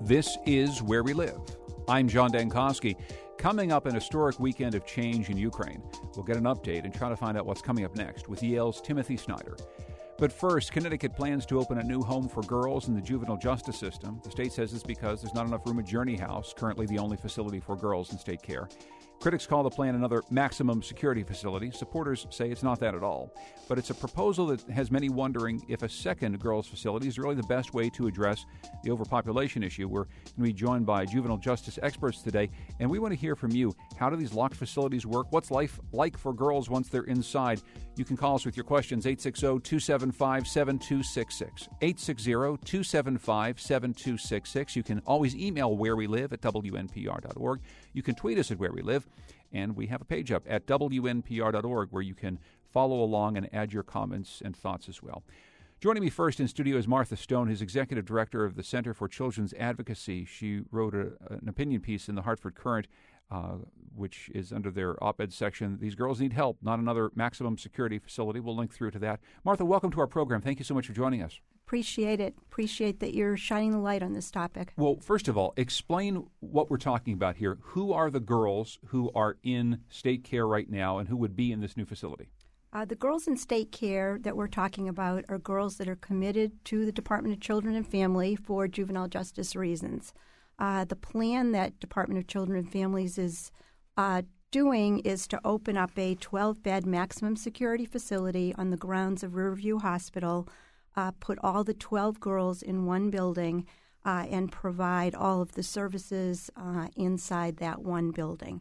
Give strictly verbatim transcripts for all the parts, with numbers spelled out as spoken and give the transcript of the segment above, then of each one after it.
This is Where We Live. I'm John Dankosky. Coming up, an historic weekend of change in Ukraine. We'll get an update and try to find out what's coming up next with Yale's Timothy Snyder. But first, Connecticut plans to open a new home for girls in the juvenile justice system. The state says it's because there's not enough room at Journey House, currently the only facility for girls in state care. Critics call the plan another maximum security facility. Supporters say it's not that at all. But it's a proposal that has many wondering if a second girls' facility is really the best way to address the overpopulation issue. We're going to be joined by juvenile justice experts today, and we want to hear from you. How do these locked facilities work? What's life like for girls once they're inside? You can call us with your questions, eight six zero, two seven five, seven two six six, eight six zero, two seven five, seven two six six. You can always email where we live at W N P R dot org. You can tweet us at Where We Live, and we have a page up at W N P R dot org where you can follow along and add your comments and thoughts as well. Joining me first in studio is Martha Stone, who's executive director of the Center for Children's Advocacy. She wrote a, an opinion piece in the Hartford Courant, uh, which is under their op-ed section. These girls need help, not another maximum security facility. We'll link through to that. Martha, welcome to our program. Thank you so much for joining us. Appreciate it. Appreciate that you're shining the light on this topic. Well, first of all, explain what we're talking about here. Who are the girls who are in state care right now and who would be in this new facility? Uh, the girls in state care that we're talking about are girls that are committed to the Department of Children and Family for juvenile justice reasons. Uh, the plan that Department of Children and Families is uh, doing is to open up a twelve-bed maximum security facility on the grounds of Riverview Hospital, uh, put all the twelve girls in one building, uh, and provide all of the services uh, inside that one building.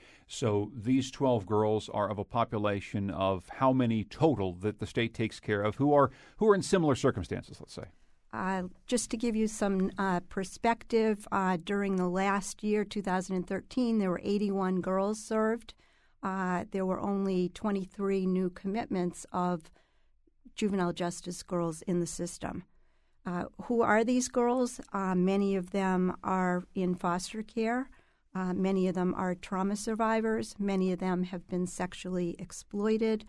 So these twelve girls are of a population of how many total that the state takes care of who are who are in similar circumstances, let's say? Uh, just to give you some uh, perspective, uh, during the last year, two thousand thirteen, there were eighty-one girls served. Uh, there were only twenty-three new commitments of juvenile justice girls in the system. Uh, who are these girls? Uh, many of them are in foster care. Uh, many of them are trauma survivors. Many of them have been sexually exploited.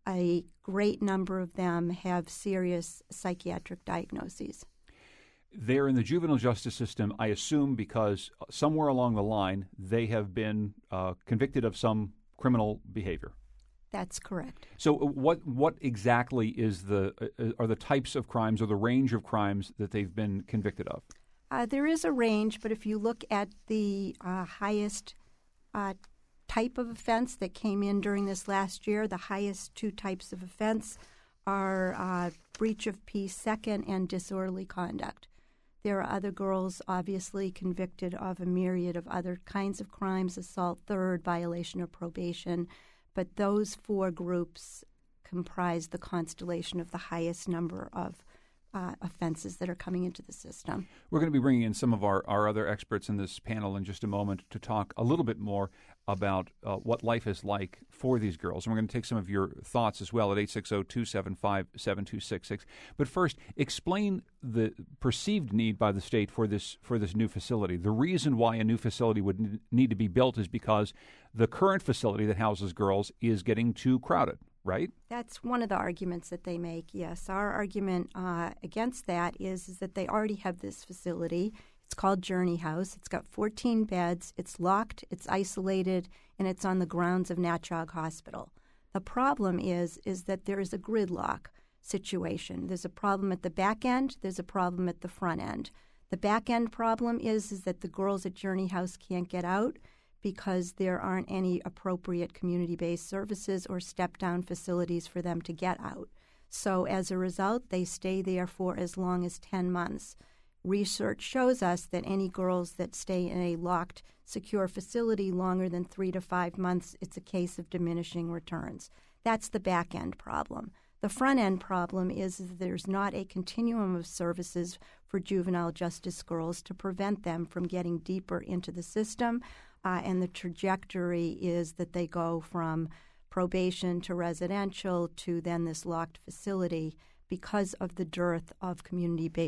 A great number of them have serious psychiatric diagnoses. They're in the juvenile justice system, I assume, because somewhere along the line they have been uh, convicted of some criminal behavior. That's correct. So what what exactly is the uh, are the types of crimes or the range of crimes that they've been convicted of? Uh, there is a range, but if you look at the uh, highest uh, type of offense that came in during this last year, the highest two types of offense are uh, breach of peace second and disorderly conduct. There are other girls obviously convicted of a myriad of other kinds of crimes, assault third, violation of probation, but those four groups comprise the constellation of the highest number of Uh, offenses that are coming into the system. We're going to be bringing in some of our, our other experts in this panel in just a moment to talk a little bit more about uh, what life is like for these girls. And we're going to take some of your thoughts as well at eight six zero, two seven five, seven two six six. But first, explain the perceived need by the state for this for this new facility. The reason why a new facility would n- need to be built is because the current facility that houses girls is getting too crowded. Right? That's one of the arguments that they make, yes. Our argument uh, against that is, is that they already have this facility. It's called Journey House. It's got fourteen beds. It's locked, it's isolated, and it's on the grounds of Natchog Hospital. The problem is, is that there is a gridlock situation. There's a problem at the back end. There's a problem at the front end. The back end problem is, is that the girls at Journey House can't get out because there aren't any appropriate community-based services or step-down facilities for them to get out. So as a result, they stay there for as long as ten months. Research shows us that any girls that stay in a locked, secure facility longer than three to five months, it's a case of diminishing returns. That's the back-end problem. The front-end problem is that there's not a continuum of services for juvenile justice girls to prevent them from getting deeper into the system, uh, and the trajectory is that they go from probation to residential to then this locked facility because of the dearth of community-based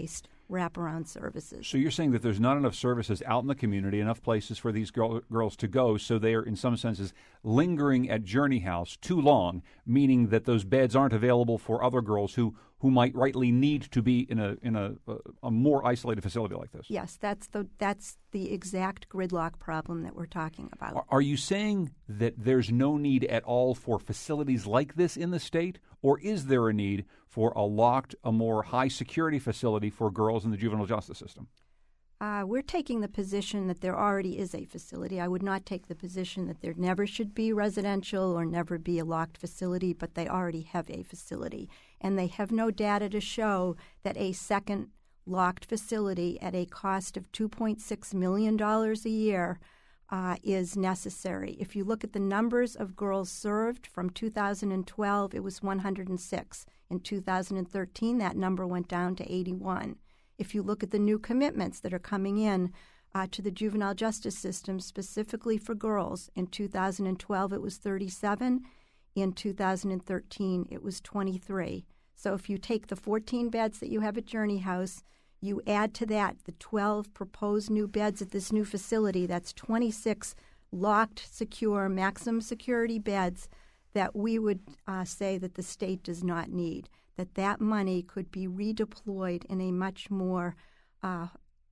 wraparound services. So you're saying that there's not enough services out in the community, enough places for these girl, girls to go, so they are, in some senses, lingering at Journey House too long, meaning that those beds aren't available for other girls who, who might rightly need to be in a in a, a, a more isolated facility like this. Yes, that's the that's the exact gridlock problem that we're talking about. Are, are you saying that there's no need at all for facilities like this in the state, or is there a need for a locked, a more high-security facility for girls in the juvenile justice system? Uh, we're taking the position that there already is a facility. I would not take the position that there never should be residential or never be a locked facility, but they already have a facility. And they have no data to show that a second locked facility at a cost of two point six million dollars a year uh, is necessary. If you look at the numbers of girls served from two thousand twelve, it was one hundred six. In two thousand thirteen, that number went down to eighty-one. If you look at the new commitments that are coming in uh, to the juvenile justice system specifically for girls, in two thousand twelve it was thirty-seven. In two thousand thirteen it was twenty-three. So if you take the fourteen beds that you have at Journey House, you add to that the twelve proposed new beds at this new facility, that's twenty-six locked, secure, maximum security beds that we would uh, say that the state does not need, that that money could be redeployed in a much more uh,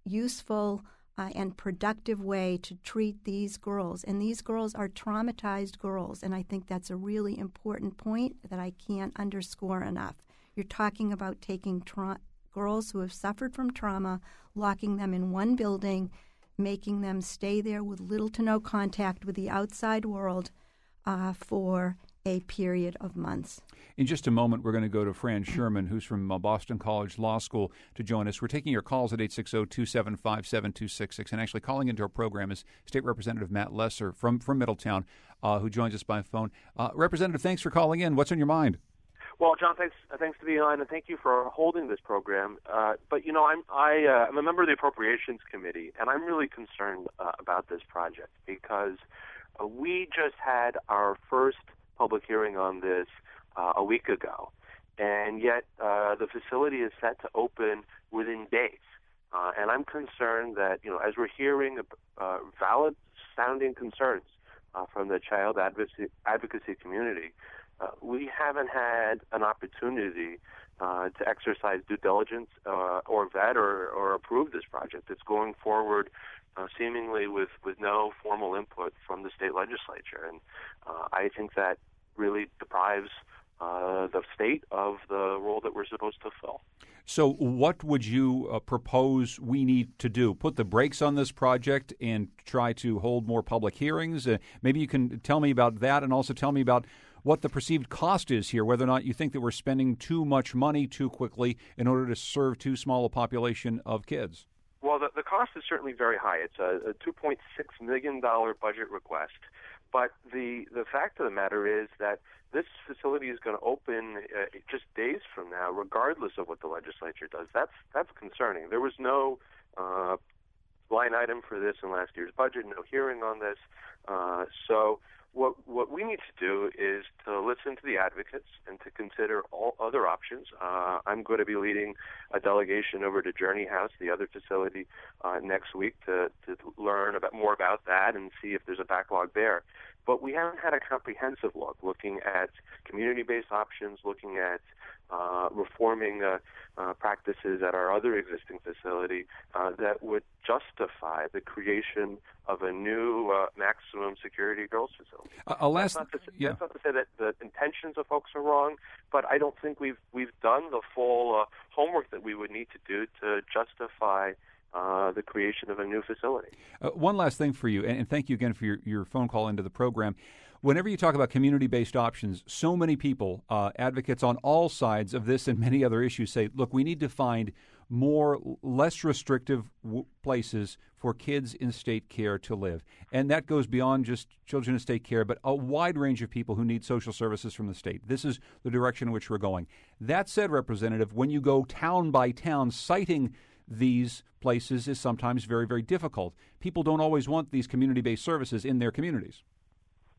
useful uh, and productive way to treat these girls. And these girls are traumatized girls, and I think that's a really important point that I can't underscore enough. You're talking about taking tra- girls who have suffered from trauma, locking them in one building, making them stay there with little to no contact with the outside world uh, for a period of months. In just a moment, we're going to go to Fran Sherman, who's from uh, Boston College Law School, to join us. We're taking your calls at eight six zero, two seven five, seven two six six. And actually calling into our program is State Representative Matt Lesser from, from Middletown, uh, who joins us by phone. Uh, Representative, thanks for calling in. What's on your mind? Well, John, thanks uh, thanks to being on, and thank you for holding this program. Uh, but, you know, I'm, I, uh, I'm a member of the Appropriations Committee, and I'm really concerned uh, about this project because uh, we just had our first public hearing on this uh, a week ago, and yet uh, the facility is set to open within days. Uh, and I'm concerned that, you know, as we're hearing uh, valid-sounding concerns uh, from the child advocacy, advocacy community, uh, we haven't had an opportunity uh, to exercise due diligence uh, or vet or, or approve this project. It's going forward Uh, seemingly with, with no formal input from the state legislature. And uh, I think that really deprives uh, the state of the role that we're supposed to fill. So what would you uh, propose we need to do? Put the brakes on this project and try to hold more public hearings? Uh, maybe you can tell me about that and also tell me about what the perceived cost is here, whether or not you think that we're spending too much money too quickly in order to serve too small a population of kids. Well, the, the cost is certainly very high. It's a, a two point six million dollars budget request. But the, the fact of the matter is that this facility is going to open uh, just days from now, regardless of what the legislature does. That's that's concerning. There was no uh, line item for this in last year's budget, no hearing on this. Uh, so what what we need to do is to listen to the advocates and to consider all other options. Uh, I'm going to be leading a delegation over to Journey House, the other facility, uh, next week to, to learn about more about that and see if there's a backlog there. But we haven't had a comprehensive look, looking at community-based options, looking at uh, reforming uh, uh, practices at our other existing facility uh, that would justify the creation of a new uh, maximum security girls facility. Uh, uh, last, that's, not to, yeah. that's not to say that the intentions of folks are wrong, but I don't think we've we've done the full uh, homework that we would need to do to justify Uh, the creation of a new facility. Uh, one last thing for you, and, and thank you again for your, your phone call into the program. Whenever you talk about community-based options, so many people, uh, advocates on all sides of this and many other issues say, look, we need to find more, less restrictive w- places for kids in state care to live. And that goes beyond just children in state care, but a wide range of people who need social services from the state. This is the direction in which we're going. That said, Representative, when you go town by town citing these places is sometimes very, very difficult. People don't always want these community-based services in their communities.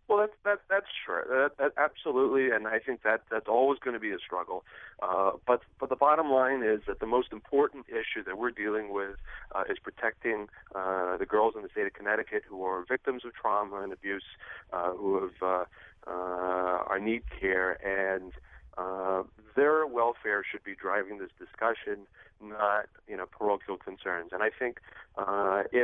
Well, that's that, that's sure, that, that, absolutely, and I think that that's always going to be a struggle. Uh, but but the bottom line is that the most important issue that we're dealing with uh, is protecting uh, the girls in the state of Connecticut who are victims of trauma and abuse, uh, who have uh, uh, are need care, and uh, their welfare should be driving this discussion, not you know parochial concerns. And I think uh, if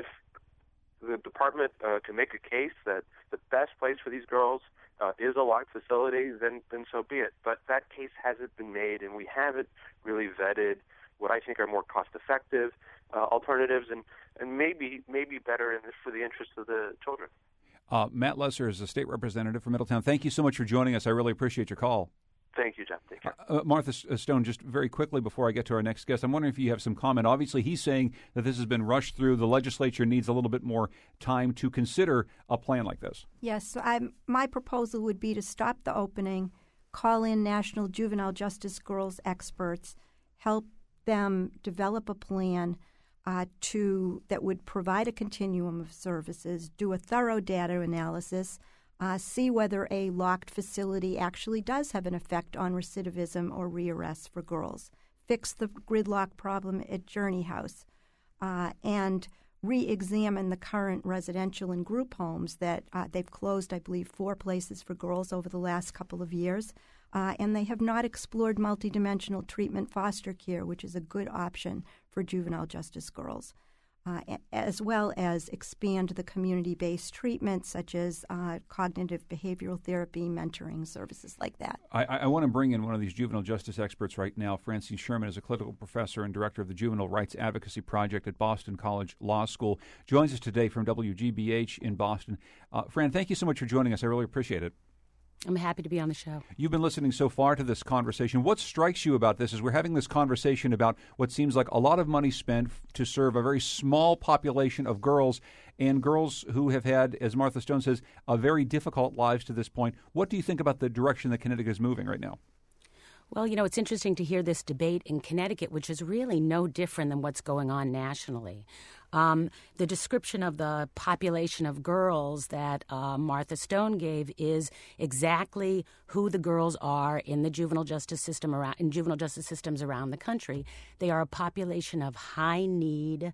the department uh, can make a case that the best place for these girls uh, is a locked facility, then then so be it. But that case hasn't been made, and we haven't really vetted what I think are more cost-effective uh, alternatives, and, and maybe maybe better in the, for the interest of the children. Uh, Matt Lesser is a state representative from Middletown. Thank you so much for joining us. I really appreciate your call. Thank you, Jeff. Take care. Uh, Martha Stone, just very quickly before I get to our next guest, I'm wondering if you have some comment. Obviously, he's saying that this has been rushed through. The legislature needs a little bit more time to consider a plan like this. Yes, so I'm, my proposal would be to stop the opening, call in national juvenile justice girls experts, help them develop a plan uh, to that would provide a continuum of services, do a thorough data analysis, Uh, see whether a locked facility actually does have an effect on recidivism or rearrest for girls, fix the gridlock problem at Journey House, uh, and re-examine the current residential and group homes that uh, they've closed, I believe, four places for girls over the last couple of years, uh, and they have not explored multidimensional treatment foster care, which is a good option for juvenile justice girls. Uh, as well as expand the community-based treatments such as uh, cognitive behavioral therapy, mentoring, services like that. I, I want to bring in one of these juvenile justice experts right now. Francine Sherman is a clinical professor and director of the Juvenile Rights Advocacy Project at Boston College Law School. Joins us today from W G B H in Boston. Uh, Fran, thank you so much for joining us. I really appreciate it. I'm happy to be on the show. You've been listening so far to this conversation. What strikes you about this is we're having this conversation about what seems like a lot of money spent to serve a very small population of girls, and girls who have had, as Martha Stone says, a very difficult lives to this point. What do you think about the direction that Connecticut is moving right now? Well, you know, it's interesting to hear this debate in Connecticut, which is really no different than what's going on nationally. Um, the description of the population of girls that uh, Martha Stone gave is exactly who the girls are in the juvenile justice system around in juvenile justice systems around the country. They are a population of high need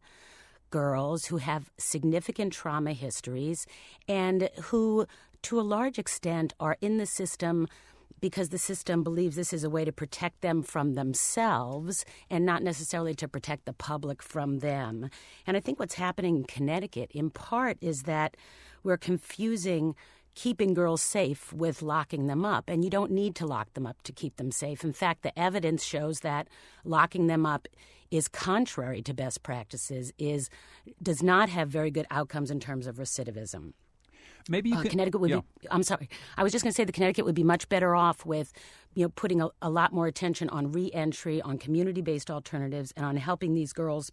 girls who have significant trauma histories and who, to a large extent, are in the system because the system believes this is a way to protect them from themselves and not necessarily to protect the public from them. And I think what's happening in Connecticut, in part, is that we're confusing keeping girls safe with locking them up. And you don't need to lock them up to keep them safe. In fact, the evidence shows that locking them up is contrary to best practices, is does not have very good outcomes in terms of recidivism. Maybe you uh, could, Connecticut would yeah. be. I'm sorry. I was just going to say the Connecticut would be much better off with, you know, putting a, a lot more attention on reentry, on community-based alternatives, and on helping these girls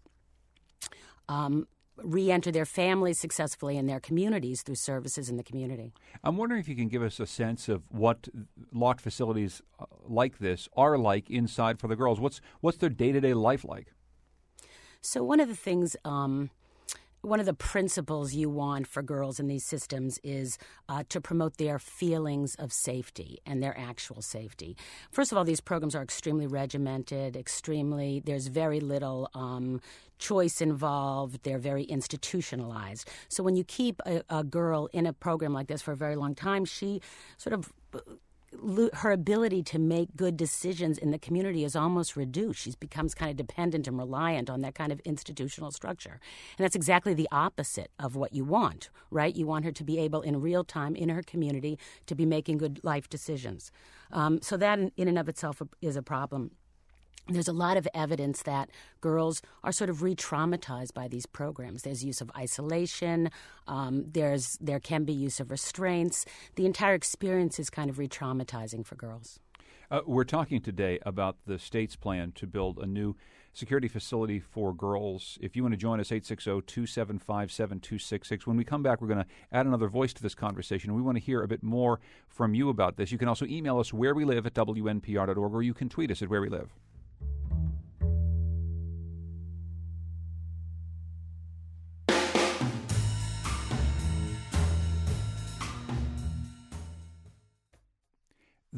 um, reenter their families successfully in their communities through services in the community. I'm wondering if you can give us a sense of what locked facilities like this are like inside for the girls. What's what's their day-to-day life like? So one of the things. Um, One of the principles you want for girls in these systems is uh, to promote their feelings of safety and their actual safety. First of all, these programs are extremely regimented, extremely, there's very little um, choice involved. They're very institutionalized. So when you keep a, a girl in a program like this for a very long time, she sort of... her ability to make good decisions in the community is almost reduced. She becomes kind of dependent and reliant on that kind of institutional structure. And that's exactly the opposite of what you want, right? You want her to be able in real time in her community to be making good life decisions. Um, so that in and of itself is a problem. There's a lot of evidence that girls are sort of re-traumatized by these programs. There's use of isolation. Um, there's there can be use of restraints. The entire experience is kind of re-traumatizing for girls. Uh, we're talking today about the state's plan to build a new security facility for girls. If you want to join us, eight six zero, two seven five, seven two six six. When we come back, we're going to add another voice to this conversation. We want to hear a bit more from you about this. You can also email us where we live at W N P R dot org, or you can tweet us at Where We Live.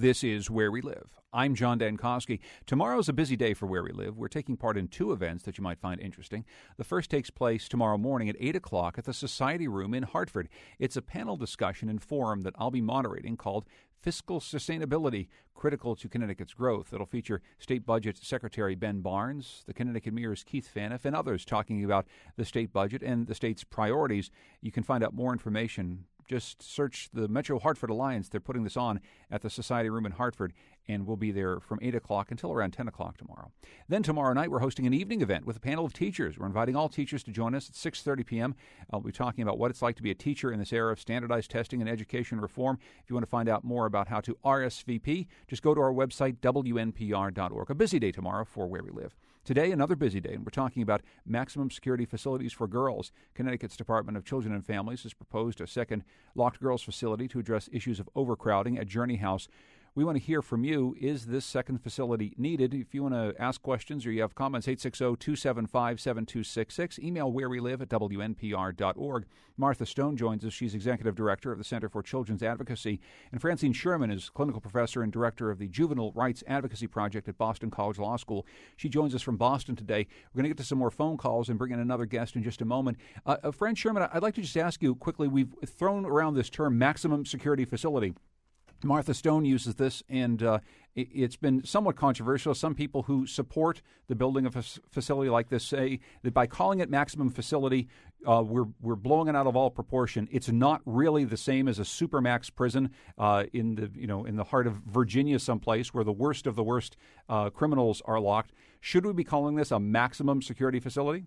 This is Where We Live. I'm John Dankosky. Tomorrow's a busy day for Where We Live. We're taking part in two events that you might find interesting. The first takes place tomorrow morning at eight o'clock at the Society Room in Hartford. It's a panel discussion and forum that I'll be moderating called Fiscal Sustainability, Critical to Connecticut's Growth. It'll feature State Budget Secretary Ben Barnes, the Connecticut Mirror's Keith Phaneuf, and others talking about the state budget and the state's priorities. You can find out more information. Just search the Metro Hartford Alliance. They're putting this on at the Society Room in Hartford, and we'll be there from eight o'clock until around ten o'clock tomorrow. Then tomorrow night, we're hosting an evening event with a panel of teachers. We're inviting all teachers to join us at six thirty p.m. I'll be talking about what it's like to be a teacher in this era of standardized testing and education reform. If you want to find out more about how to R S V P, just go to our website, W N P R dot org. A busy day tomorrow for Where We Live. Today, another busy day, and we're talking about maximum security facilities for girls. Connecticut's Department of Children and Families has proposed a second locked girls facility to address issues of overcrowding at Journey House. We want to hear from you. Is this second facility needed? If you want to ask questions or you have comments, eight six zero, two seven five, seven two six six. Email where we live at W N P R dot org. Martha Stone joins us. She's Executive Director of the Center for Children's Advocacy. And Francine Sherman is Clinical Professor and Director of the Juvenile Rights Advocacy Project at Boston College Law School. She joins us from Boston today. We're going to get to some more phone calls and bring in another guest in just a moment. Uh, uh, Fran Sherman, I'd like to just ask you quickly, we've thrown around this term maximum security facility. Martha Stone uses this, and uh, it's been somewhat controversial. Some people who support the building of a facility like this say that by calling it maximum facility, uh, we're we're blowing it out of all proportion. It's not really the same as a supermax prison uh, in the you know in the heart of Virginia, someplace where the worst of the worst uh, criminals are locked. Should we be calling this a maximum security facility?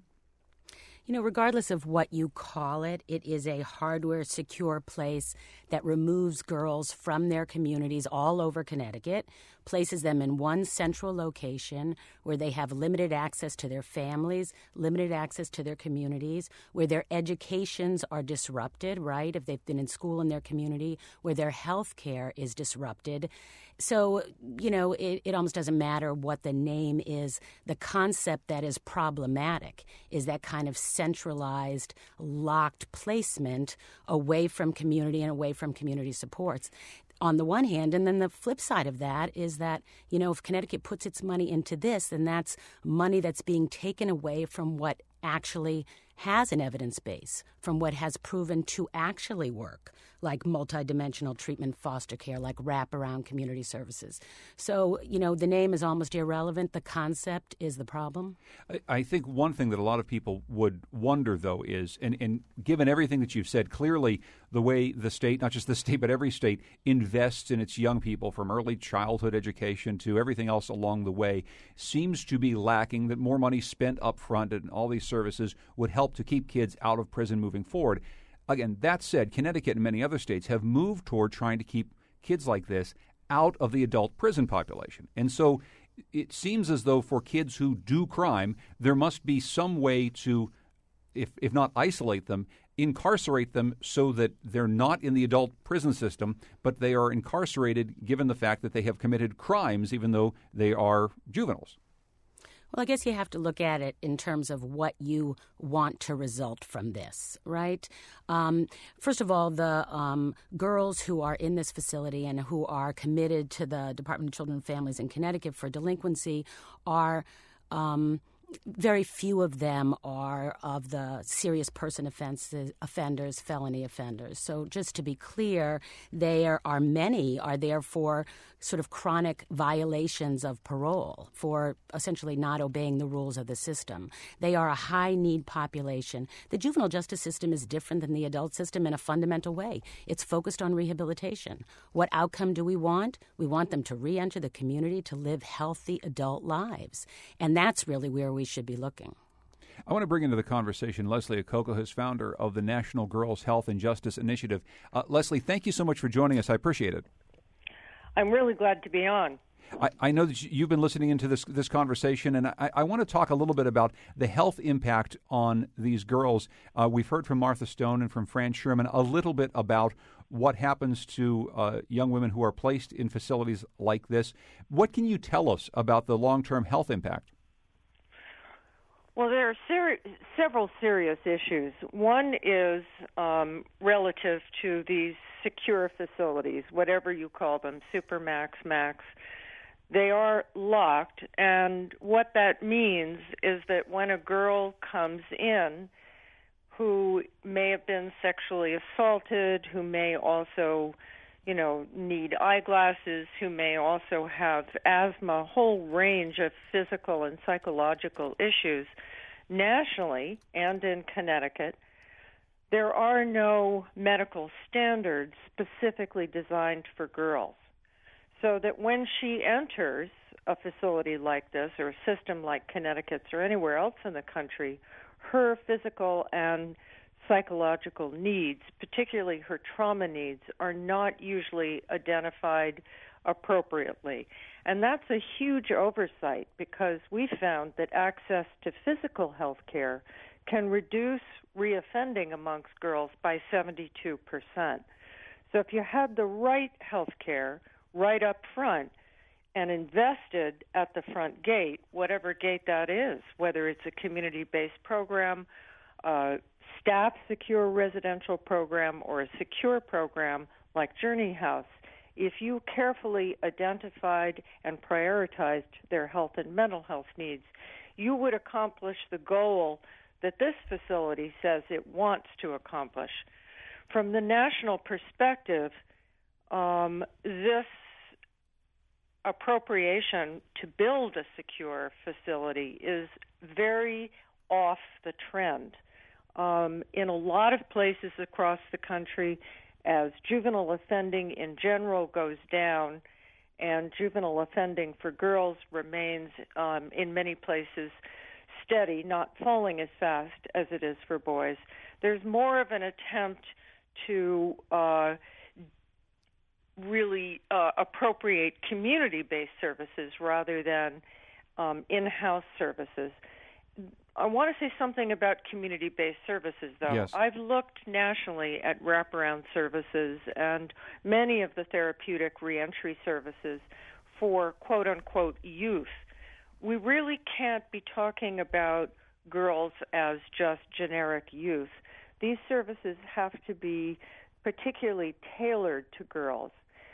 You know, regardless of what you call it, it is a hardware secure place that removes girls from their communities all over Connecticut, places them in one central location where they have limited access to their families, limited access to their communities, where their educations are disrupted, right, if they've been in school in their community, where their health care is disrupted. So, you know, it, it almost doesn't matter what the name is. The concept that is problematic is that kind of centralized, locked placement away from community and away from community supports. On the one hand, and then the flip side of that is that, you know, if Connecticut puts its money into this, then that's money that's being taken away from what actually has an evidence base, from what has proven to actually work, like multidimensional treatment, foster care, like wraparound community services. So, you know, the name is almost irrelevant. The concept is the problem. I, I think one thing that a lot of people would wonder, though, is, and, and given everything that you've said, clearly the way the state, not just the state, but every state, invests in its young people from early childhood education to everything else along the way, seems to be lacking, that more money spent up front and all these services would help to keep kids out of prison moving forward. Again, that said, Connecticut and many other states have moved toward trying to keep kids like this out of the adult prison population. And so it seems as though for kids who do crime, there must be some way to, if if not isolate them, incarcerate them so that they're not in the adult prison system, but they are incarcerated given the fact that they have committed crimes, even though they are juveniles. Well, I guess you have to look at it in terms of what you want to result from this, right? Um, first of all, the um, girls who are in this facility and who are committed to the Department of Children and Families in Connecticut for delinquency are um, very few of them are of the serious person offenses, offenders, felony offenders. So just to be clear, there are many are there for sort of chronic violations of parole, for essentially not obeying the rules of the system. They are a high-need population. The juvenile justice system is different than the adult system in a fundamental way. It's focused on rehabilitation. What outcome do we want? We want them to re-enter the community to live healthy adult lives. And that's really where we should be looking. I want to bring into the conversation Leslie Akokahas, founder of the National Girls Health and Justice Initiative. Uh, Leslie, thank you so much for joining us. I appreciate it. I'm really glad to be on. I, I know that you've been listening into this this conversation, and I, I want to talk a little bit about the health impact on these girls. Uh, we've heard from Martha Stone and from Fran Sherman a little bit about what happens to uh, young women who are placed in facilities like this. What can you tell us about the long-term health impact? Well, there are seri- several serious issues. One is um, relative to these secure facilities, whatever you call them, Supermax, Max. They are locked, and what that means is that when a girl comes in who may have been sexually assaulted, who may also, you know, need eyeglasses, who may also have asthma, a whole range of physical and psychological issues, nationally and in Connecticut, there are no medical standards specifically designed for girls. So that when she enters a facility like this or a system like Connecticut's or anywhere else in the country, her physical and psychological needs, particularly her trauma needs, are not usually identified appropriately. And that's a huge oversight because we found that access to physical health care can reduce reoffending amongst girls by seventy-two percent. So if you had the right health care right up front and invested at the front gate, whatever gate that is, whether it's a community-based program, uh, staff secure residential program, or a secure program like Journey House, if you carefully identified and prioritized their health and mental health needs, you would accomplish the goal that this facility says it wants to accomplish. From the national perspective, um, this appropriation to build a secure facility is very off the trend. Um, in a lot of places across the country, as juvenile offending in general goes down and juvenile offending for girls remains um, in many places steady, not falling as fast as it is for boys, there's more of an attempt to uh, really uh, appropriate community-based services rather than um, in-house services. I want to say something about community-based services, though. Yes. I've looked nationally at wraparound services and many of the therapeutic reentry services for quote-unquote youth. We really can't be talking about girls as just generic youth. These services have to be particularly tailored to girls.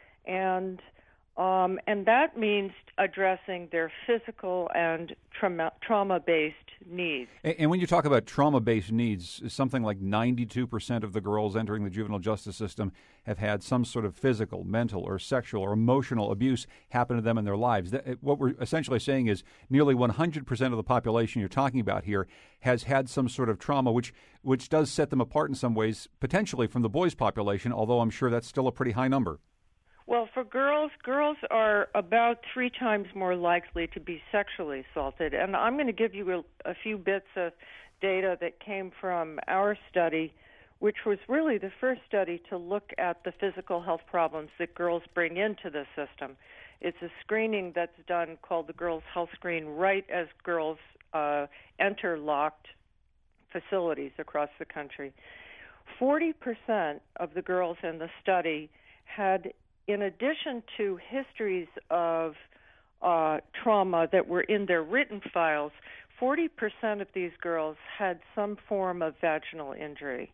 And um, and that means addressing their physical and trauma, trauma-based needs. And, and when you talk about trauma-based needs, something like ninety-two percent of the girls entering the juvenile justice system have had some sort of physical, mental, or sexual or emotional abuse happen to them in their lives. That, what we're essentially saying is nearly one hundred percent of the population you're talking about here has had some sort of trauma, which which does set them apart in some ways, potentially from the boys' population, although I'm sure that's still a pretty high number. Well, for girls, girls are about three times more likely to be sexually assaulted. And I'm going to give you a, a few bits of data that came from our study, which was really the first study to look at the physical health problems that girls bring into the system. It's a screening that's done called the Girls Health Screen right as girls uh, enter locked facilities across the country. forty percent of the girls in the study had, in addition to histories of uh, trauma that were in their written files, forty percent of these girls had some form of vaginal injury,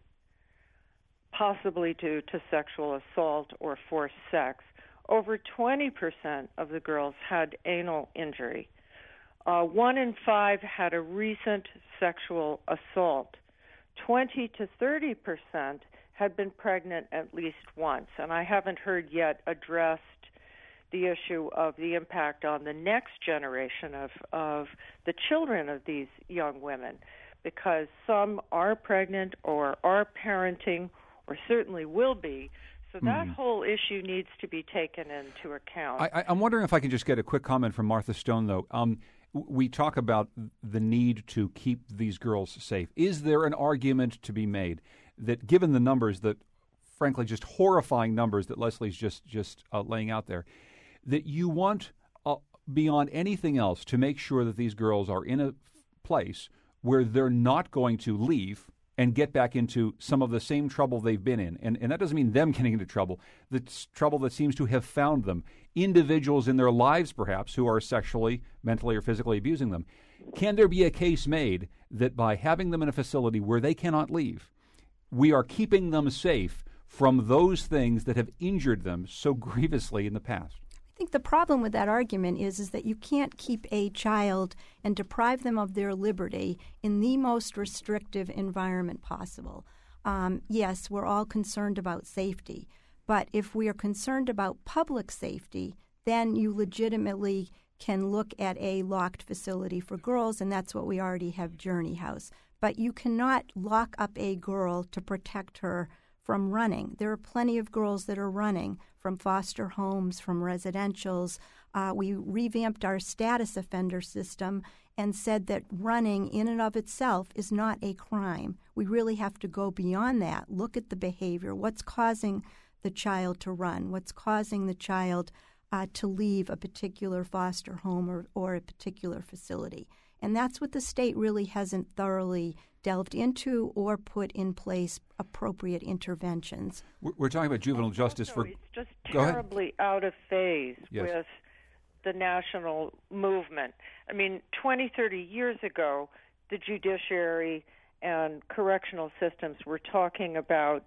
possibly due to sexual assault or forced sex. Over twenty percent of the girls had anal injury. Uh, one in five had a recent sexual assault. twenty to thirty percent had been pregnant at least once, and I haven't heard yet addressed the issue of the impact on the next generation of, of the children of these young women, because some are pregnant or are parenting or certainly will be. So that mm. whole issue needs to be taken into account. I, I'm wondering if I can just get a quick comment from Martha Stone, though. Um, we talk about the need to keep these girls safe. Is there an argument to be made that, given the numbers, that frankly just horrifying numbers that Leslie's just just uh, laying out there, that you want, uh, beyond anything else, to make sure that these girls are in a place where they're not going to leave and get back into some of the same trouble they've been in? And, and that doesn't mean them getting into trouble, the trouble that seems to have found them, individuals in their lives perhaps who are sexually, mentally, or physically abusing them. Can there be a case made that by having them in a facility where they cannot leave, we are keeping them safe from those things that have injured them so grievously in the past. I think the problem with that argument is, is that you can't keep a child and deprive them of their liberty in the most restrictive environment possible. Um, yes, we're all concerned about safety, but if we are concerned about public safety, then you legitimately can look at a locked facility for girls, and that's what we already have, Journey House. But you cannot lock up a girl to protect her from running. There are plenty of girls that are running from foster homes, from residentials. Uh, we revamped our status offender system and said that running in and of itself is not a crime. We really have to go beyond that. Look at the behavior. What's causing the child to run? What's causing the child uh, to leave a particular foster home or, or a particular facility? And that's what the state really hasn't thoroughly delved into or put in place appropriate interventions. We're talking about juvenile justice also, for... It's just Go terribly ahead. Out of phase yes. with the national movement. I mean, twenty, thirty years ago, the judiciary and correctional systems were talking about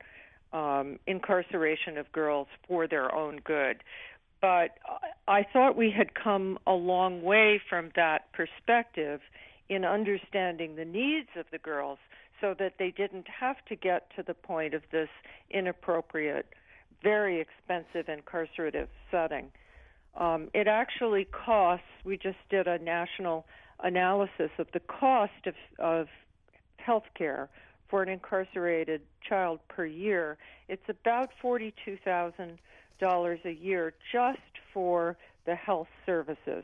um, incarceration of girls for their own good. But I thought we had come a long way from that perspective in understanding the needs of the girls so that they didn't have to get to the point of this inappropriate, very expensive incarcerative setting. Um, it actually costs, we just did a national analysis of the cost of, of health care for an incarcerated child per year. It's about forty-two thousand dollars a year just for the health services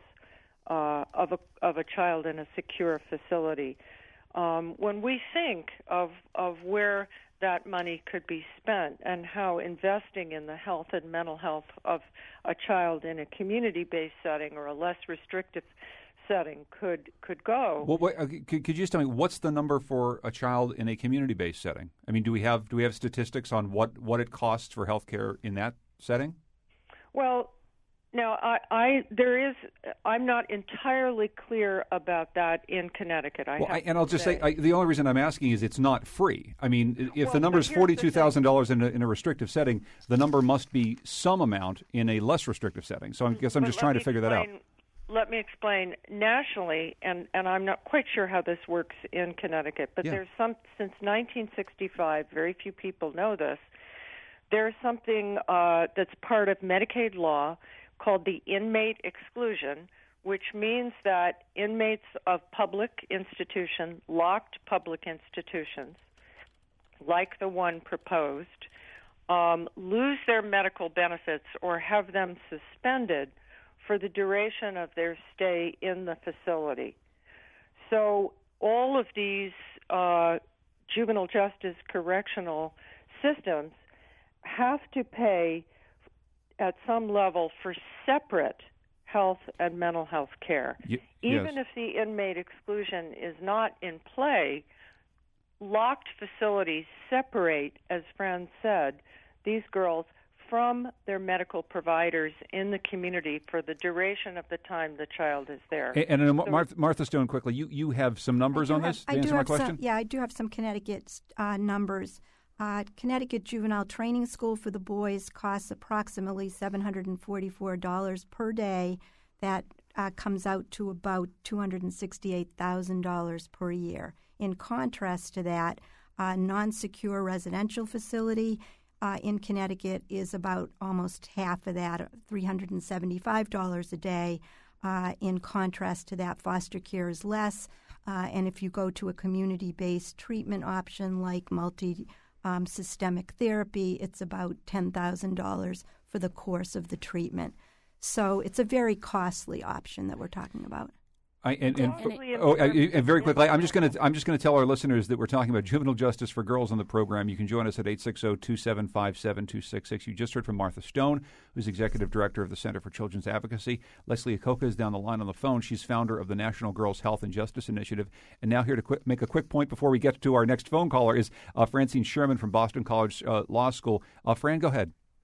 uh, of a of a child in a secure facility. Um, when we think of of where that money could be spent and how investing in the health and mental health of a child in a community-based setting or a less restrictive setting could could go. Well, wait, uh, could, could you just tell me what's the number for a child in a community-based setting? I mean, do we have do we have statistics on what, what it costs for health care in that setting? Well, now I, I there is I'm not entirely clear about that in Connecticut. I well, I, and I'll just say, say I, the only reason I'm asking is it's not free. I mean, if well, the number is here's forty-two thousand dollars the in a, in a restrictive setting, the number must be some amount in a less restrictive setting. So I guess I'm but just trying to figure explain, that out. Let me explain nationally, and, and I'm not quite sure how this works in Connecticut, but Yeah. there's some since nineteen sixty-five. Very few people know this. There's something uh, that's part of Medicaid law called the inmate exclusion, which means that inmates of public institution, locked public institutions, like the one proposed, um, lose their medical benefits or have them suspended for the duration of their stay in the facility. So all of these uh, juvenile justice correctional systems have to pay at some level for separate health and mental health care. Y- Even yes. if the inmate exclusion is not in play, locked facilities separate, as Fran said, these girls from their medical providers in the community for the duration of the time the child is there. And, and uh, So- Martha, Martha Stone, quickly, you, you have some numbers on have, this to I answer do my have question? Some, yeah, I do have some Connecticut uh, numbers. Uh, Connecticut Juvenile Training School for the boys costs approximately seven hundred forty-four dollars per day. That uh, comes out to about two hundred sixty-eight thousand dollars per year. In contrast to that, a non-secure residential facility uh, in Connecticut is about almost half of that, three hundred seventy-five dollars a day. Uh, in contrast to that, foster care is less. Uh, and if you go to a community-based treatment option like multi Um, systemic therapy, it's about ten thousand dollars for the course of the treatment. So it's a very costly option that we're talking about. I, and, and, Costly in oh, uh, terms and very of quickly, I'm just going to individual. I'm just going to tell our listeners that we're talking about juvenile justice for girls on the program. You can join us at eight six zero, two seven five, seven two six six. You just heard from Martha Stone, who's executive director of the Center for Children's Advocacy. Leslie Akoka is down the line on the phone. She's founder of the National Girls Health and Justice Initiative. And now here to qu- make a quick point before we get to our next phone caller is uh, Francine Sherman from Boston College uh, Law School. Uh, Fran, go ahead.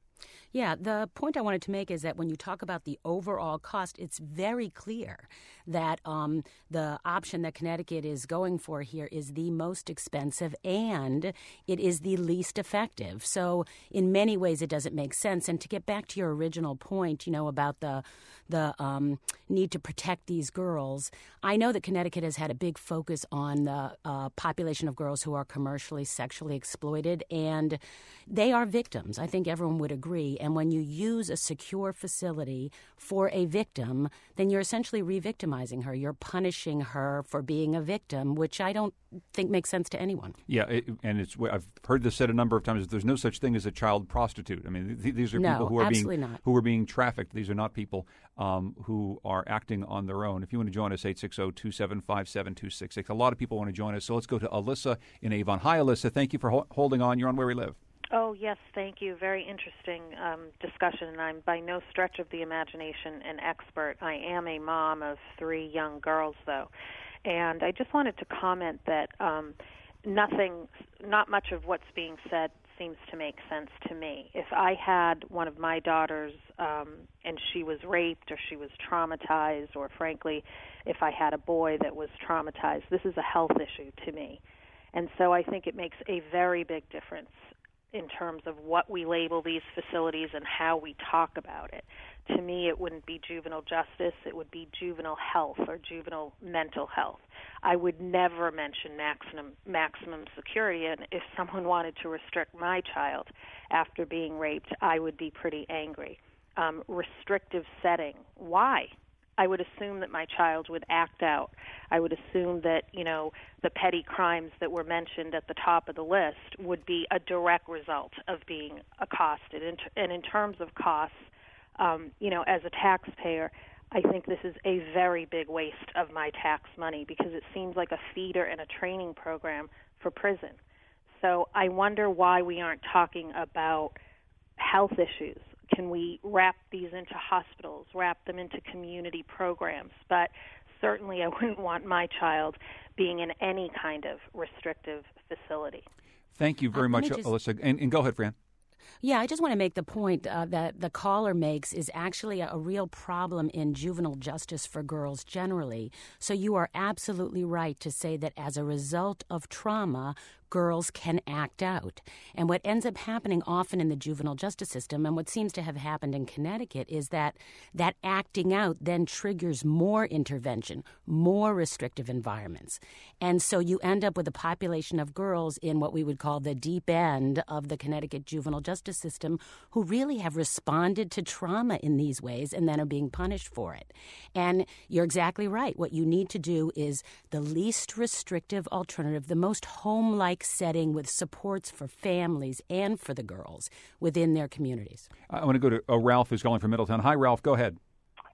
Yeah, the point I wanted to make is that when you talk about the overall cost, it's very clear that um, the option that Connecticut is going for here is the most expensive and it is the least effective. So in many ways, it doesn't make sense. And to get back to your original point, you know, about the the um, need to protect these girls, I know that Connecticut has had a big focus on the uh, population of girls who are commercially sexually exploited, and they are victims. I think everyone would agree. And when you use a secure facility for a victim, then you're essentially re-victimizing her. You're punishing her for being a victim, which I don't think makes sense to anyone. Yeah, it, and it's I've heard this said a number of times. There's no such thing as a child prostitute. I mean, th- these are no, people who are absolutely being not. who are being trafficked. These are not people um, who are acting on their own. If you want to join us, eight six zero, two seven five, seven two six six. A lot of people want to join us, so let's go to Alyssa in Avon. Hi, Alyssa. Thank you for ho- holding on. You're on Where We Live. Oh, yes, thank you. Very interesting um, discussion, and I'm by no stretch of the imagination an expert. I am a mom of three young girls, though, and I just wanted to comment that um, nothing, not much of what's being said seems to make sense to me. If I had one of my daughters um, and she was raped or she was traumatized, or frankly, if I had a boy that was traumatized, this is a health issue to me. And so I think it makes a very big difference in terms of what we label these facilities and how we talk about it. To me, it wouldn't be juvenile justice. It would be juvenile health or juvenile mental health. I would never mention maximum maximum security, and if someone wanted to restrict my child after being raped, I would be pretty angry. Um, restrictive setting. Why? I would assume that my child would act out. I would assume that, you know, the petty crimes that were mentioned at the top of the list would be a direct result of being accosted. And, and in terms of costs, um, you know, as a taxpayer, I think this is a very big waste of my tax money because it seems like a feeder and a training program for prison. So I wonder why we aren't talking about health issues. Can we wrap these into hospitals, wrap them into community programs? But certainly I wouldn't want my child being in any kind of restrictive facility. Thank you very Um, much, just- Alyssa. And, and go ahead, Fran. Yeah, I just want to make the point uh, that the caller makes is actually a, a real problem in juvenile justice for girls generally. So you are absolutely right to say that as a result of trauma, girls can act out. And what ends up happening often in the juvenile justice system, and what seems to have happened in Connecticut, is that that acting out then triggers more intervention, more restrictive environments. And so you end up with a population of girls in what we would call the deep end of the Connecticut juvenile justice system who really have responded to trauma in these ways and then are being punished for it. And you're exactly right. What you need to do is the least restrictive alternative, the most home-like setting with supports for families and for the girls within their communities. I want to go to uh, Ralph, who's calling from Middletown. Hi, Ralph. Go ahead.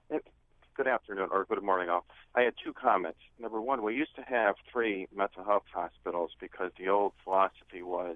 Good afternoon, or good morning, all. I had two comments. Number one, we used to have three mental health hospitals because the old philosophy was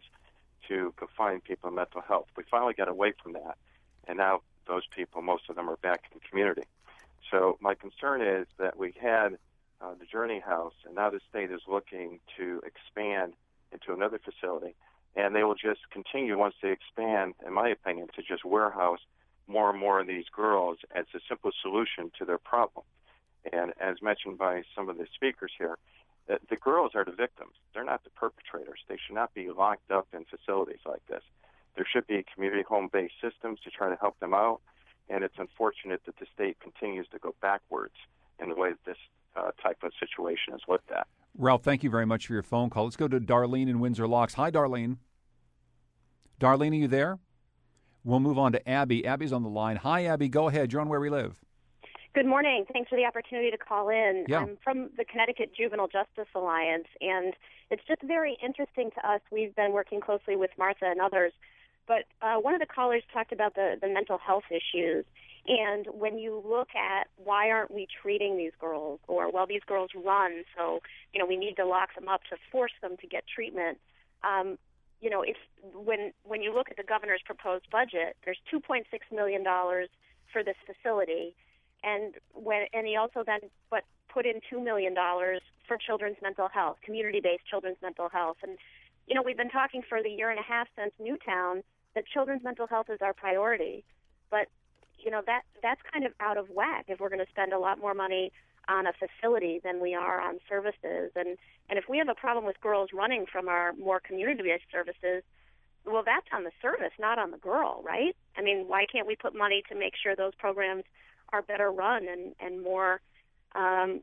to confine people in mental health. We finally got away from that, and now those people, most of them, are back in the community. So my concern is that we had uh, the Journey House, and now the state is looking to expand into another facility, and they will just continue once they expand, in my opinion, to just warehouse more and more of these girls as a simple solution to their problem. And as mentioned by some of the speakers here, the, the girls are the victims. They're not the perpetrators. They should not be locked up in facilities like this. There should be community home-based systems to try to help them out, and it's unfortunate that the state continues to go backwards in the way that this uh, type of situation is looked at. Ralph, thank you very much for your phone call. Let's go to Darlene in Windsor Locks. Hi, Darlene. Darlene, are you there? We'll move on to Abby. Abby's on the line. Hi, Abby. Go ahead. You're on Where We Live. Good morning. Thanks for the opportunity to call in. Yeah. I'm from the Connecticut Juvenile Justice Alliance, and it's just very interesting to us. We've been working closely with Martha and others, but uh, one of the callers talked about the, the mental health issues. And when you look at why aren't we treating these girls, or, well, these girls run, so, you know, we need to lock them up to force them to get treatment. Um, you know, if when when you look at the governor's proposed budget, there's two point six million dollars for this facility. And when and he also then but put in two million dollars for children's mental health, community-based children's mental health. And, you know, we've been talking for the year and a half since Newtown that children's mental health is our priority. but you know that that's kind of out of whack if we're going to spend a lot more money on a facility than we are on services. And and if we have a problem with girls running from our more community-based services, well, that's on the service, not on the girl, right? I mean, why can't we put money to make sure those programs are better run and, and more um,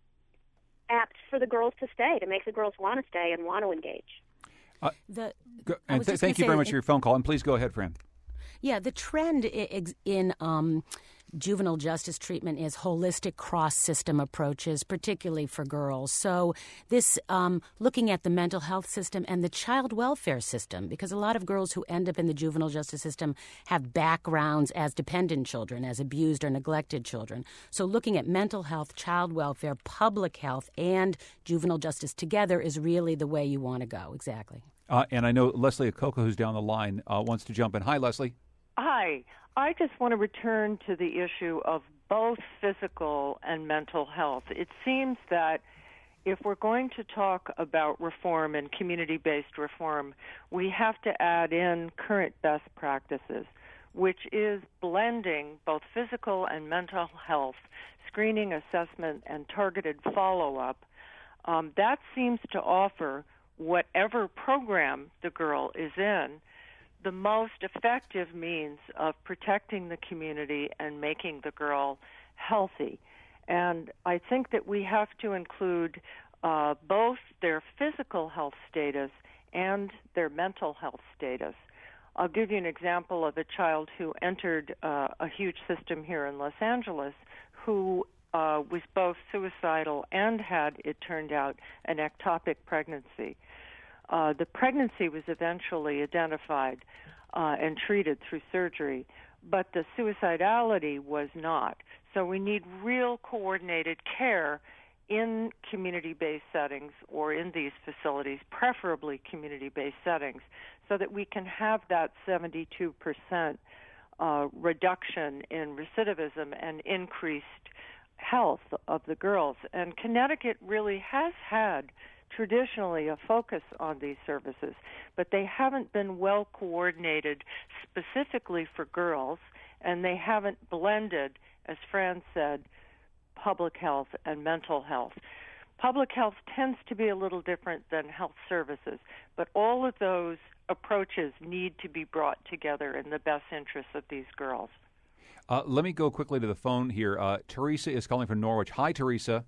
apt for the girls to stay, to make the girls want to stay and want to engage? Uh, the, go, and th- thank you very much for your phone call. And please go ahead, Fran. Yeah, the trend in, in um, juvenile justice treatment is holistic cross-system approaches, particularly for girls. So this um, looking at the mental health system and the child welfare system, because a lot of girls who end up in the juvenile justice system have backgrounds as dependent children, as abused or neglected children. So looking at mental health, child welfare, public health, and juvenile justice together is really the way you want to go. Exactly. Uh, and I know Leslie Akoko, who's down the line, uh, wants to jump in. Hi, Leslie. Hi. I just want to return to the issue of both physical and mental health. It seems that if we're going to talk about reform and community-based reform, we have to add in current best practices, which is blending both physical and mental health, screening, assessment, and targeted follow-up. Um, that seems to offer whatever program the girl is in, the most effective means of protecting the community and making the girl healthy. And I think that we have to include uh, both their physical health status and their mental health status. I'll give you an example of a child who entered uh, a huge system here in Los Angeles who uh, was both suicidal and had, it turned out, an ectopic pregnancy. Uh, the pregnancy was eventually identified uh, and treated through surgery, but the suicidality was not. So we need real coordinated care in community-based settings or in these facilities, preferably community-based settings, so that we can have that seventy-two percent uh, reduction in recidivism and increased health of the girls. And Connecticut really has had traditionally a focus on these services, but they haven't been well coordinated specifically for girls, and they haven't blended, as Fran said, public health and mental health. Public health tends to be a little different than health services, but all of those approaches need to be brought together in the best interests of these girls. Uh, let me go quickly to the phone here. Uh, Teresa is calling from Norwich. Hi, Teresa.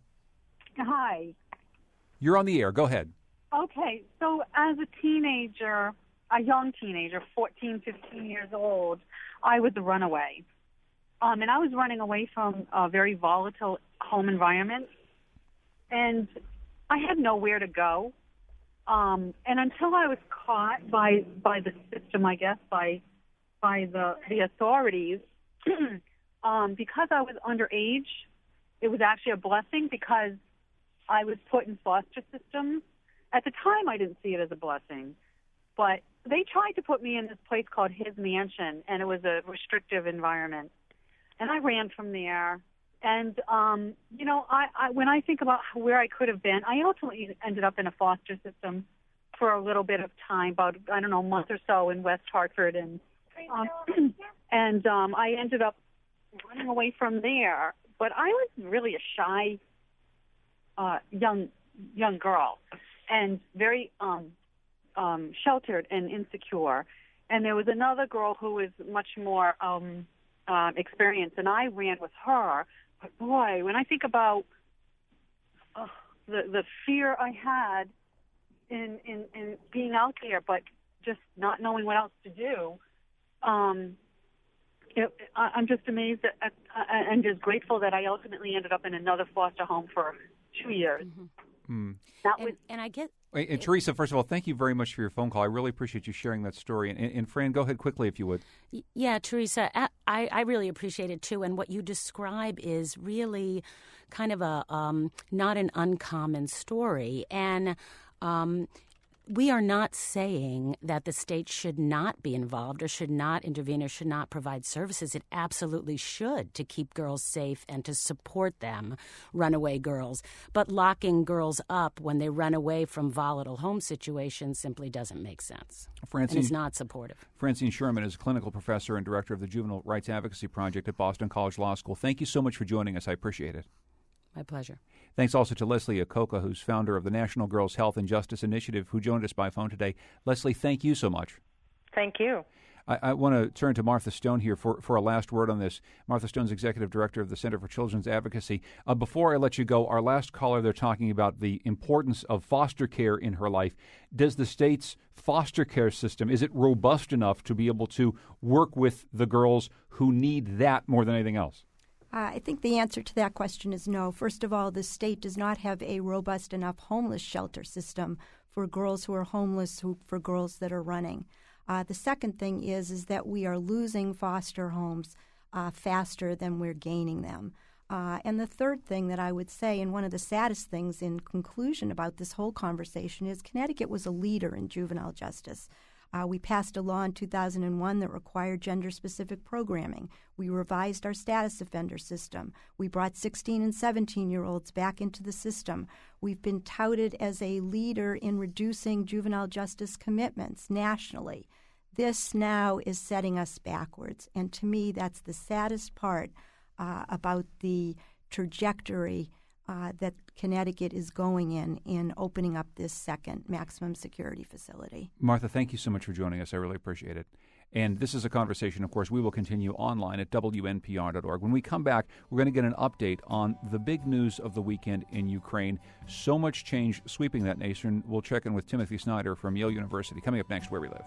Hi. You're on the air. Go ahead. Okay, so as a teenager, a young teenager, fourteen, fifteen years old, I was a runaway. Um, and I was running away from a very volatile home environment, and I had nowhere to go. Um, and until I was caught by by the system, I guess, by by the the authorities, um, because I was underage, it was actually a blessing because I was put in foster systems. At the time, I didn't see it as a blessing, but they tried to put me in this place called His Mansion, and it was a restrictive environment. And I ran from there. And, um, you know, I, I when I think about where I could have been, I ultimately ended up in a foster system for a little bit of time, about, I don't know, a month or so in West Hartford. And um, and um, I ended up running away from there. But I was really a shy uh, young young girl and very um, um, sheltered and insecure. And there was another girl who was much more um, uh, experienced, and I ran with her. But boy, when I think about uh, the the fear I had in, in in being out there, but just not knowing what else to do, um, it, I, I'm just amazed at, at, and just grateful that I ultimately ended up in another foster home for two years. Mm-hmm. Mm. That and, was, and I get. And, and Teresa, first of all, thank you very much for your phone call. I really appreciate you sharing that story. And, and Fran, go ahead quickly if you would. Yeah, Teresa, I, I really appreciate it too. And what you describe is really kind of a um, not an uncommon story. And um, we are not saying that the state should not be involved or should not intervene or should not provide services. It absolutely should, to keep girls safe and to support them, runaway girls. But locking girls up when they run away from volatile home situations simply doesn't make sense. Francine, and it's not supportive. Francine Sherman is clinical professor and director of the Juvenile Rights Advocacy Project at Boston College Law School. Thank you so much for joining us. I appreciate it. My pleasure. Thanks also to Leslie Akoka, who's founder of the National Girls Health and Justice Initiative, who joined us by phone today. Leslie, thank you so much. Thank you. I, I want to turn to Martha Stone here for, for a last word on this. Martha Stone's executive director of the Center for Children's Advocacy. Uh, before I let you go, our last caller, they're talking about the importance of foster care in her life. Does the state's foster care system, is it robust enough to be able to work with the girls who need that more than anything else? Uh, I think the answer to that question is no. First of all, the state does not have a robust enough homeless shelter system for girls who are homeless, who, for girls that are running. Uh, the second thing is is that we are losing foster homes uh, faster than we're gaining them. Uh, and the third thing that I would say, and one of the saddest things in conclusion about this whole conversation, is Connecticut was a leader in juvenile justice. Uh, we passed a law in two thousand one that required gender-specific programming. We revised our status offender system. We brought sixteen and seventeen-year-olds back into the system. We've been touted as a leader in reducing juvenile justice commitments nationally. This now is setting us backwards, and to me, that's the saddest part uh, about the trajectory uh, that Connecticut is going in in opening up this second maximum security facility. Martha, thank you so much for joining us. I really appreciate it. And this is a conversation, of course, we will continue online at W N P R dot org. When we come back, we're going to get an update on the big news of the weekend in Ukraine. So much change sweeping that nation. We'll check in with Timothy Snyder from Yale University. Coming up next, Where We Live.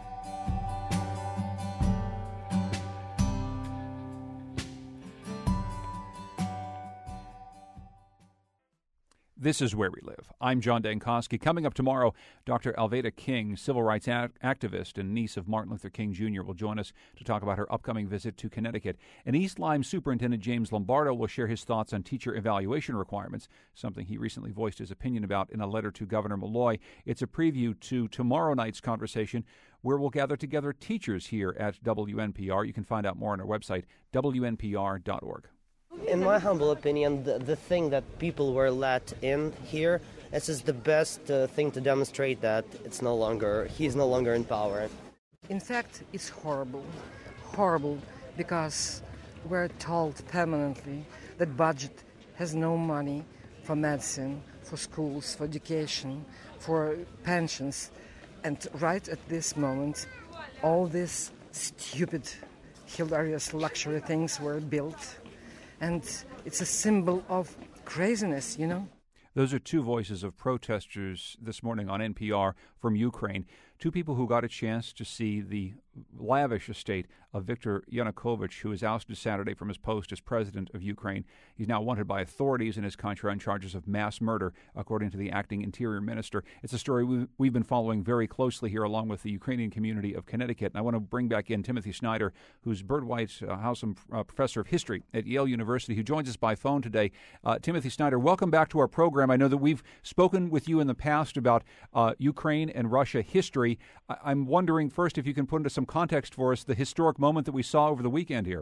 This is Where We Live. I'm John Dankosky. Coming up tomorrow, Doctor Alveda King, civil rights a- activist and niece of Martin Luther King Junior, will join us to talk about her upcoming visit to Connecticut. And East Lyme Superintendent James Lombardo will share his thoughts on teacher evaluation requirements, something he recently voiced his opinion about in a letter to Governor Malloy. It's a preview to tomorrow night's conversation, where we'll gather together teachers here at W N P R. You can find out more on our website, W N P R dot org. In my humble opinion, the, the thing that people were let in here, this is the best uh, thing to demonstrate that it's no longer, he's no longer in power. In fact, it's horrible. Horrible because we're told permanently that budget has no money for medicine, for schools, for education, for pensions. And right at this moment, all these stupid, hilarious luxury things were built. And it's a symbol of craziness, you know? Those are two voices of protesters this morning on N P R from Ukraine. Two people who got a chance to see the lavish estate of Viktor Yanukovych, who was ousted Saturday from his post as president of Ukraine. He's now wanted by authorities in his country on charges of mass murder, according to the acting interior minister. It's a story we've been following very closely here, along with the Ukrainian community of Connecticut. And I want to bring back in Timothy Snyder, who's Burt White's uh, Howsam uh, professor of history at Yale University, who joins us by phone today. Uh, Timothy Snyder, welcome back to our program. I know that we've spoken with you in the past about uh, Ukraine and Russia history. I- I'm wondering first if you can put into some context for us the historic moment that we saw over the weekend here.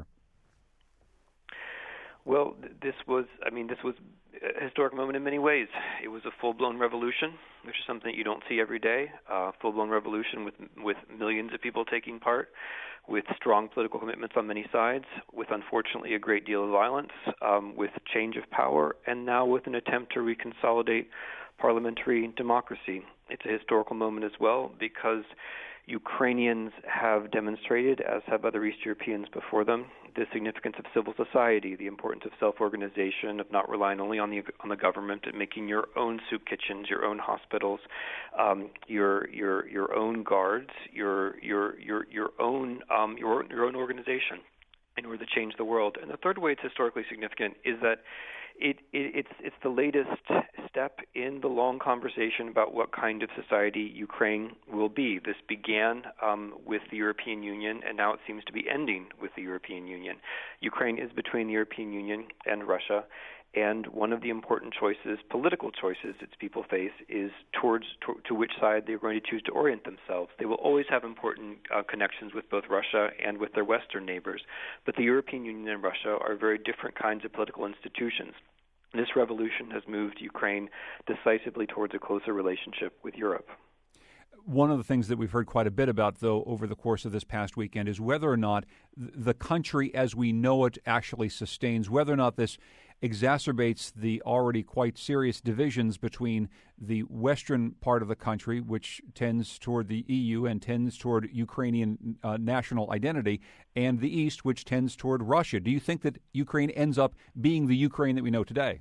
Well, this was, I mean, this was a historic moment in many ways. It was a full-blown revolution, which is something you don't see every day. Uh, full-blown revolution with with millions of people taking part, with strong political commitments on many sides, with unfortunately a great deal of violence, um, with change of power, and now with an attempt to reconsolidate parliamentary democracy. It's a historical moment as well because Ukrainians have demonstrated, as have other East Europeans before them, the significance of civil society, the importance of self-organization, of not relying only on the on the government, and making your own soup kitchens, your own hospitals, um, your your your own guards, your your your your own um, your your own organization, in order to change the world. And the third way it's historically significant is that It, it, it's it's the latest step in the long conversation about what kind of society Ukraine will be. This began um, with the European Union, and now it seems to be ending with the European Union. Ukraine is between the European Union and Russia, And one of the important choices, political choices, its people face is towards to, to which side they're going to choose to orient themselves. They will always have important uh, connections with both Russia and with their Western neighbors, but the European Union and Russia are very different kinds of political institutions. This revolution has moved Ukraine decisively towards a closer relationship with Europe. One of the things that we've heard quite a bit about, though, over the course of this past weekend is whether or not the country as we know it actually sustains, whether or not this exacerbates the already quite serious divisions between the western part of the country, which tends toward the E U and tends toward Ukrainian uh, national identity, and the east, which tends toward Russia. Do you think that Ukraine ends up being the Ukraine that we know today?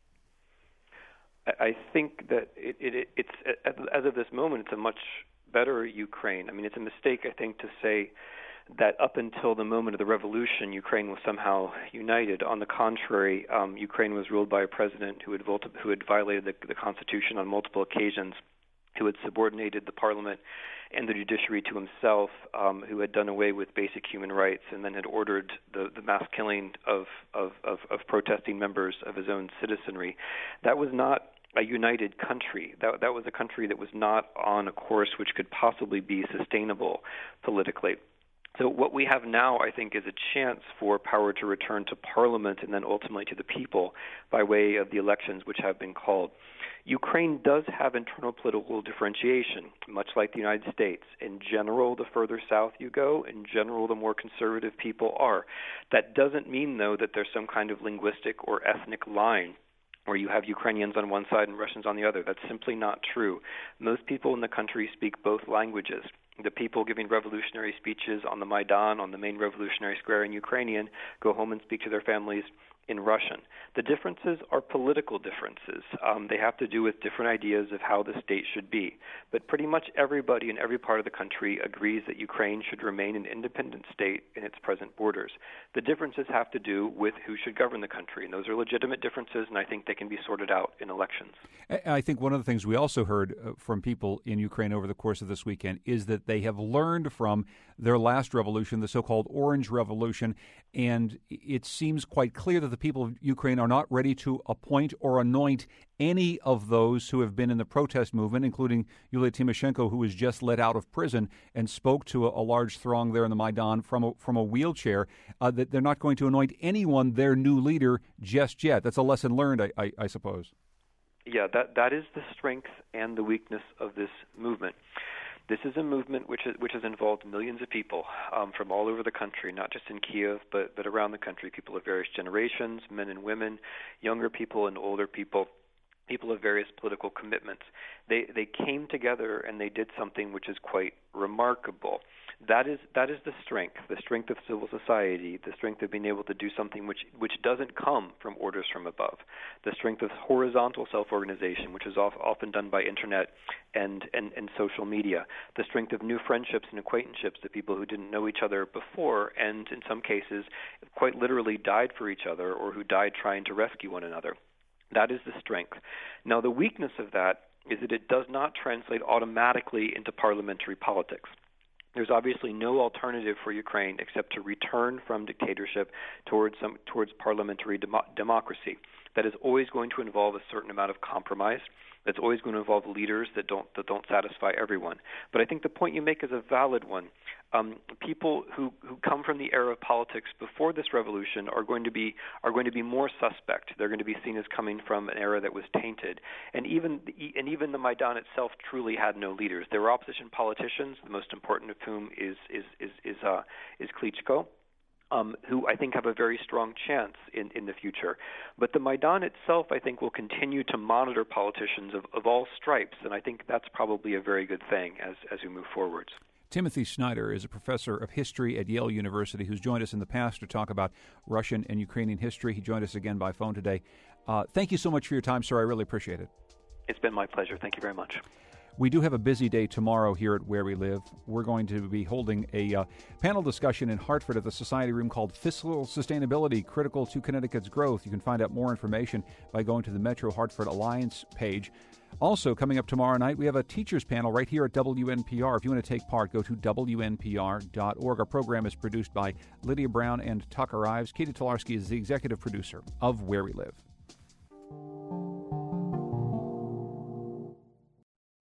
I think that it, it, it's, as of this moment, it's a much better Ukraine. I mean, it's a mistake, I think, to say that up until the moment of the revolution, Ukraine was somehow united. On the contrary, um, Ukraine was ruled by a president who had, vul- who had violated the, the Constitution on multiple occasions, who had subordinated the parliament and the judiciary to himself, um, who had done away with basic human rights, and then had ordered the, the mass killing of, of, of, of protesting members of his own citizenry. That was not a united country. That, that was a country that was not on a course which could possibly be sustainable politically. So what we have now, I think, is a chance for power to return to Parliament and then ultimately to the people by way of the elections which have been called. Ukraine does have internal political differentiation, much like the United States. In general, the further south you go, in general, the more conservative people are. That doesn't mean, though, that there's some kind of linguistic or ethnic line where you have Ukrainians on one side and Russians on the other. That's simply not true. Most people in the country speak both languages. The people giving revolutionary speeches on the Maidan, on the main revolutionary square in Ukrainian, go home and speak to their families in Russian. The differences are political differences. Um, they have to do with different ideas of how the state should be. But pretty much everybody in every part of the country agrees that Ukraine should remain an independent state in its present borders. The differences have to do with who should govern the country, and those are legitimate differences, and I think they can be sorted out in elections. I think one of the things we also heard from people in Ukraine over the course of this weekend is that they have learned from their last revolution, the so-called Orange Revolution, and it seems quite clear that the people of Ukraine are not ready to appoint or anoint any of those who have been in the protest movement, including Yulia Tymoshenko, who was just let out of prison and spoke to a, a large throng there in the Maidan from a, from a wheelchair, uh, that they're not going to anoint anyone their new leader just yet. That's a lesson learned, I, I, I suppose. Yeah, that that is the strength and the weakness of this movement. This is a movement which is, which has involved millions of people um, from all over the country, not just in Kiev, but, but around the country, people of various generations, men and women, younger people and older people, people of various political commitments. They they came together and they did something which is quite remarkable. That is that is the strength, the strength of civil society, the strength of being able to do something which, which doesn't come from orders from above, the strength of horizontal self-organization, which is often done by internet and, and, and social media, the strength of new friendships and acquaintanceships to people who didn't know each other before and in some cases quite literally died for each other or who died trying to rescue one another. That is the strength. Now, the weakness of that is that it does not translate automatically into parliamentary politics. There's obviously no alternative for Ukraine except to return from dictatorship towards some towards parliamentary demo- democracy. That is always going to involve a certain amount of compromise. That's always going to involve leaders that don't that don't satisfy everyone. But I think the point you make is a valid one. Um, people who, who come from the era of politics before this revolution are going to be are going to be more suspect. They're going to be seen as coming from an era that was tainted. And even the, and even the Maidan itself truly had no leaders. There were opposition politicians, the most important of whom is is is is uh, is Klitschko. Um, who I think have a very strong chance in, in the future. But the Maidan itself, I think, will continue to monitor politicians of, of all stripes, and I think that's probably a very good thing as, as we move forwards. Timothy Snyder is a professor of history at Yale University who's joined us in the past to talk about Russian and Ukrainian history. He joined us again by phone today. Uh, thank you so much for your time, sir. I really appreciate it. It's been my pleasure. Thank you very much. We do have a busy day tomorrow here at Where We Live. We're going to be holding a uh, panel discussion in Hartford at the Society Room called Fiscal Sustainability, Critical to Connecticut's Growth. You can find out more information by going to the Metro Hartford Alliance page. Also, coming up tomorrow night, we have a teachers panel right here at W N P R. If you want to take part, go to W N P R dot org. Our program is produced by Lydia Brown and Tucker Ives. Katie Tolarski is the executive producer of Where We Live.